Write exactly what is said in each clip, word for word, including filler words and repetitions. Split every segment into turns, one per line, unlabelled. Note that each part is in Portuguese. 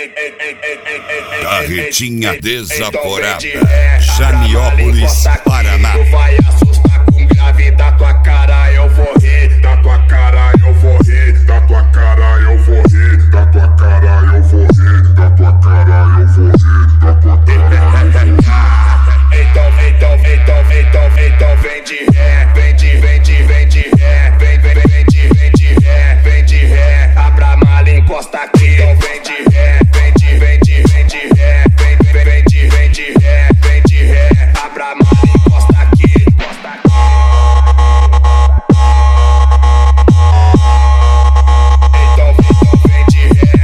Carretinha desaforada, Janiópolis, Paraná.
Tu vai assustar com grave da tua cara, eu vou rir. Da tua cara eu vou rir. Da tua cara eu vou rir. Da tua cara eu vou rir. Da tua cara eu vou rir. Da tua cara eu vou rir. Então, então, então, então, então vem de ré, vem de, vem de, vem de ré, vem, vem, vem de, vem de ré, vem de ré, abra a mala e encosta aqui. Então vem de ré, vem de, vem de, vem de ré, vem, vem, vem de, vem de ré, vem de ré, abra a mala e encosta aqui, encosta aqui. Então, então vem de ré,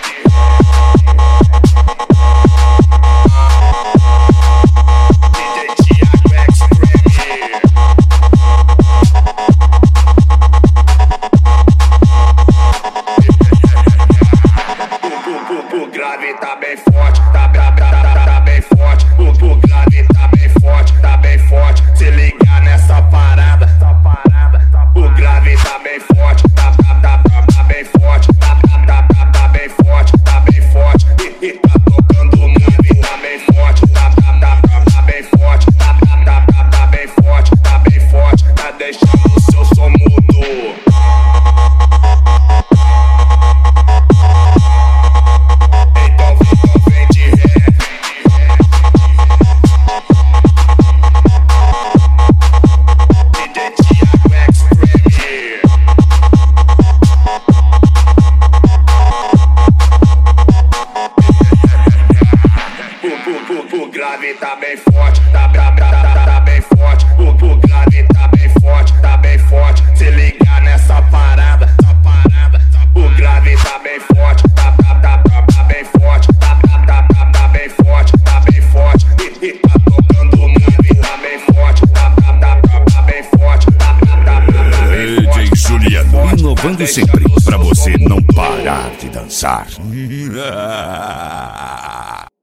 o grave tá bem forte, tá, tá, tá, tá, tá bem forte. O, o grave tá bem forte, tá bem forte. Se ligar nessa parada, essa parada. O grave tá bem forte, tá, tá, tá, tá, tá bem forte, tá, tá, tá, tá, tá bem forte, tá bem forte. E, e tá tocando o grave, tá bem forte, tá, tá, tá, tá, tá bem forte, tá, tá, tá, tá, tá bem forte, tá bem forte. Tá deixando o seu som mudo. O grave tá bem forte, tá, tá, tá, tá, tá bem forte. O, o grave tá bem forte, tá bem forte. Se ligar nessa parada, essa parada. O grave tá bem forte, tá, tá, tá, tá, tá bem forte, tá, tá, tá, tá, tá bem forte, tá bem forte. E, e tá tocando o grave, tá bem forte, tá, tá, tá, tá, tá bem forte, tá, tá, tá, tá, tá bem forte.
D J Juliano, inovando sempre pra você não parar de dançar.